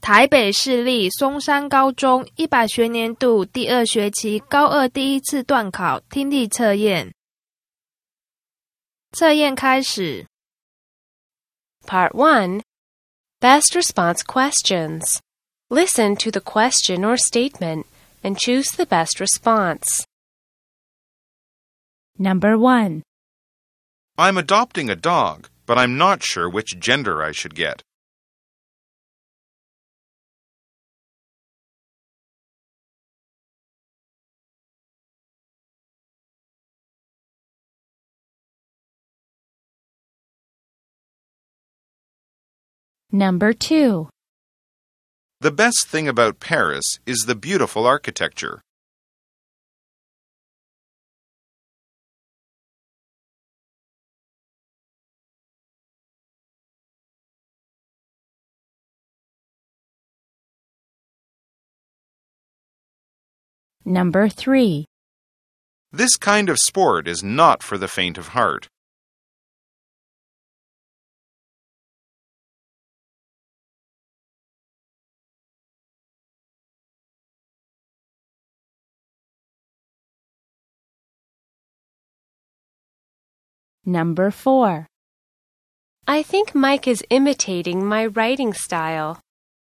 台北市立松山高中100学年度第2学期高2第1次段考听力测验。测验开始。 Part 1. Best response questions. Listen to the question or statement and choose the best response. Number 1. I'm adopting a dog, but I'm not sure which gender I should get. Number 2. The best thing about Paris is the beautiful architecture. Number 3. This kind of sport is not for the faint of heart. Number 4. I think Mike is imitating my writing style.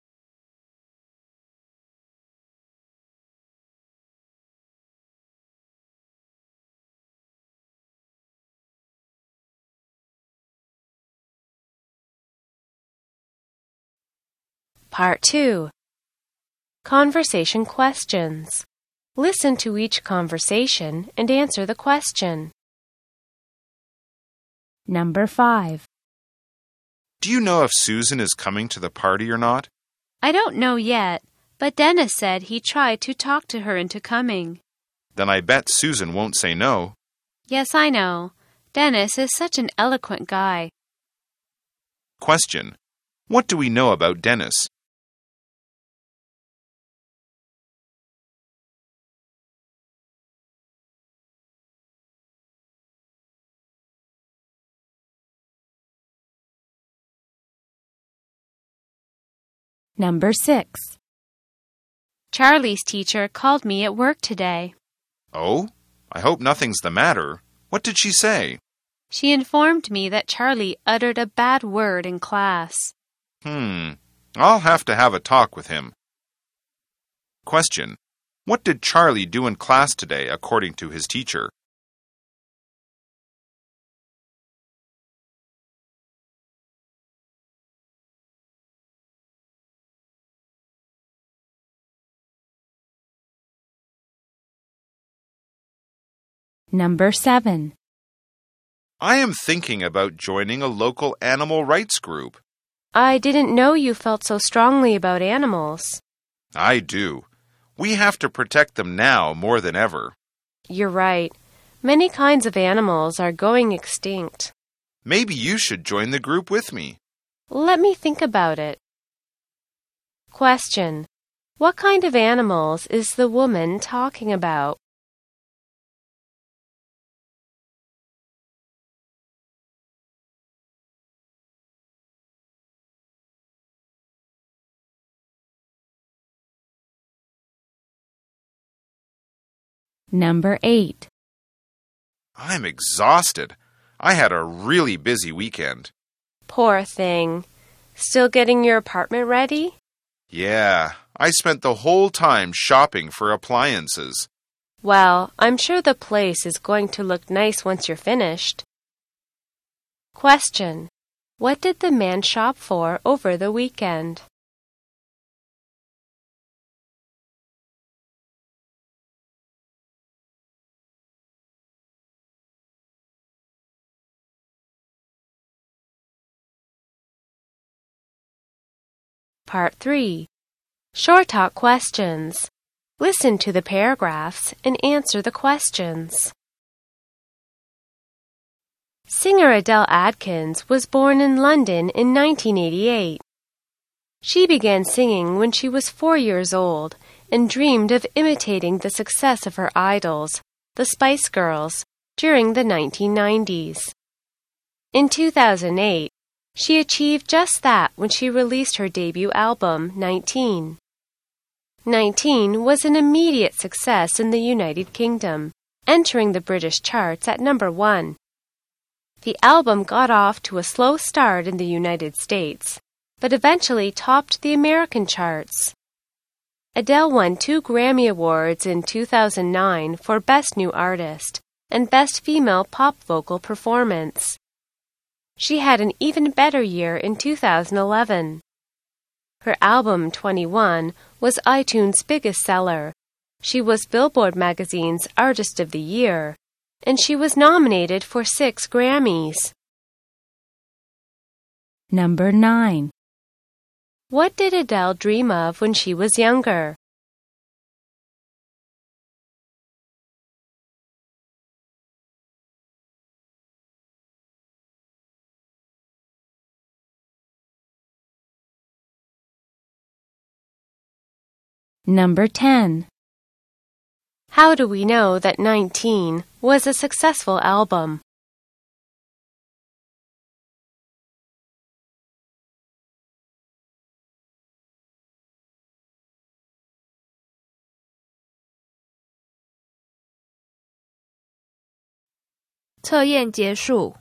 Part 2. Conversation questions. Listen to each conversation and answer the question. Number 5. Do you know if Susan is coming to the party or not? I don't know yet, but Dennis said he tried to talk to her into coming. Then I bet Susan won't say no. Yes, I know. Dennis is such an eloquent guy. Question. What do we know about Dennis? Number 6. Charlie's teacher called me at work today. Oh? I hope nothing's the matter. What did she say? She informed me that Charlie uttered a bad word in class. I'll have to have a talk with him. Question. What did Charlie do in class today according to his teacher? Number 7. I am thinking about joining a local animal rights group. I didn't know you felt so strongly about animals. I do. We have to protect them now more than ever. You're right. Many kinds of animals are going extinct. Maybe you should join the group with me. Let me think about it. Question. What kind of animals is the woman talking about? Number 8. I'm exhausted. I had a really busy weekend. Poor thing. Still getting your apartment ready? Yeah, I spent the whole time shopping for appliances. Well, I'm sure the place is going to look nice once you're finished. Question. What did the man shop for over the weekend? Part 3. Short talk questions. Listen to the paragraphs and answer the questions. Singer Adele Adkins was born in London in 1988. She began singing when she was 4 years old and dreamed of imitating the success of her idols, the Spice Girls, during the 1990s. In 2008, She achieved just that when she released her debut album, 19. 19 was an immediate success in the United Kingdom, entering the British charts at number 1. The album got off to a slow start in the United States, but eventually topped the American charts. Adele won 2 Grammy Awards in 2009 for Best New Artist and Best Female Pop Vocal Performance. She had an even better year in 2011. Her album, 21, was iTunes' biggest seller. She was Billboard magazine's Artist of the Year, and she was nominated for 6 Grammys. Number 9. What did Adele dream of when she was younger? Number 10. How do we know that 19 was a successful album? 测验结束。